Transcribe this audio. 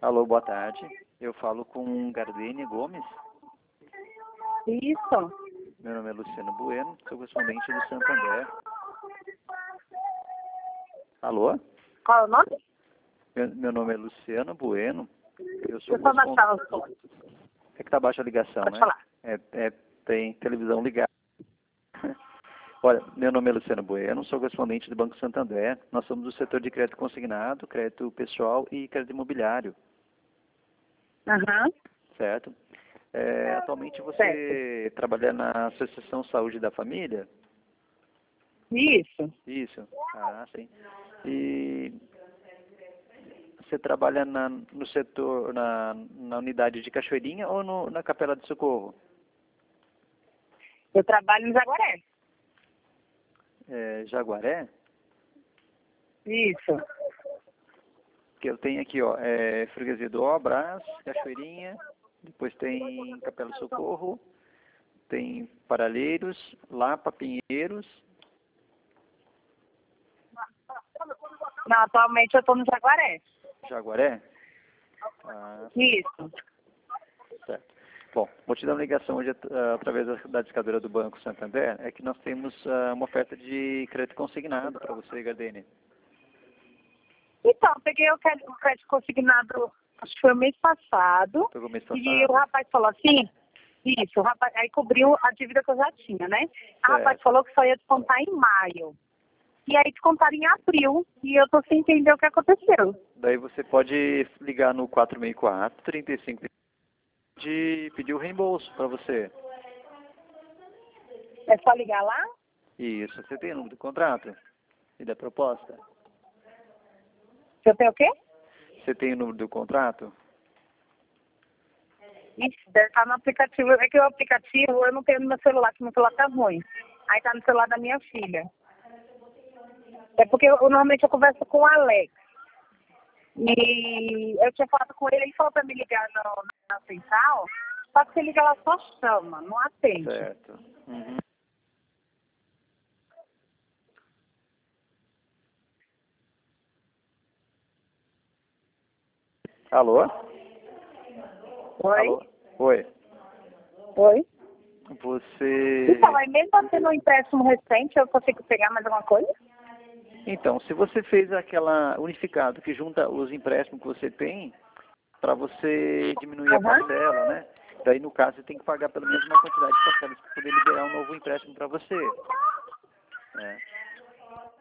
Alô, boa tarde. Eu falo com Gardênia Gomes. Isso. Meu nome é Luciano Bueno, sou correspondente do Santander. Alô? Qual é o nome? Meu nome é Luciano Bueno. Eu sou Eu só baixar o som. É que tá baixa a ligação, Pode né? falar. Tem televisão ligada. Olha, meu nome é Luciano Bueno, sou correspondente do Banco Santander. Nós somos do setor de crédito consignado, crédito pessoal e crédito imobiliário, Aham. certo? Atualmente você trabalha na Associação Saúde da Família? Isso. Isso. Ah, sim. E você trabalha no setor, na unidade de Cachoeirinha ou na Capela de Socorro? Eu trabalho no Jaguaré. Jaguaré? Isso. Que eu tenho aqui, ó, Freguesia do Ó, Brás, Cachoeirinha, depois tem Capela do Socorro, tem Paralheiros, Lapa, Pinheiros. Não, atualmente eu estou no Jaguaré. Jaguaré? Ah, Isso. certo. Bom, vou te dar uma ligação hoje através da discadora do Banco Santander, é que nós temos uma oferta de crédito consignado para você, Gardênia. Então, eu peguei o crédito consignado, acho que foi o mês passado. Pegou mês passado? E o rapaz falou assim, isso, o rapaz, aí cobriu a dívida que eu já tinha, né? O rapaz Certo. falou que só ia descontar em maio. E aí descontaram em abril. E eu tô sem entender o que aconteceu. Daí você pode ligar no 464-35 de pedir o reembolso para você. É só ligar lá? Isso. Você tem o número do contrato e da proposta? Você tem o quê? Você tem o número do contrato? Ixi, deve estar no aplicativo. É que o aplicativo eu não tenho no meu celular, que meu celular tá ruim. Aí tá no celular da minha filha. É porque normalmente eu converso com o Alex. E eu tinha falado com ele, ele falou pra me ligar na central, só que você liga ela só chama, não atende. Certo. Uhum. Alô? Oi? Alô? Oi. Oi? Você... Então, aí mesmo tendo um empréstimo recente, eu consigo pegar mais alguma coisa? Então, se você fez aquela unificado que junta os empréstimos que você tem, para você diminuir a parcela, né? Daí, no caso, você tem que pagar pelo menos uma quantidade de parcelas para poder liberar um novo empréstimo para você.